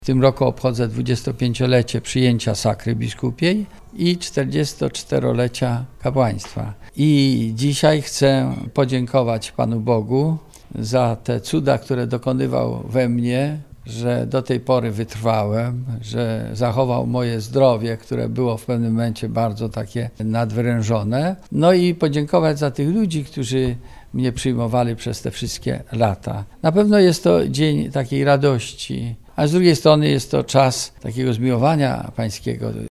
W tym roku obchodzę 25-lecie przyjęcia sakry biskupiej i 44-lecia kapłaństwa. I dzisiaj chcę podziękować Panu Bogu za te cuda, które dokonywał we mnie, że do tej pory wytrwałem, że zachował moje zdrowie, które było w pewnym momencie bardzo takie nadwyrężone. No i podziękować za tych ludzi, którzy mnie przyjmowali przez te wszystkie lata. Na pewno jest to dzień takiej radości, a z drugiej strony jest to czas takiego zmiłowania pańskiego.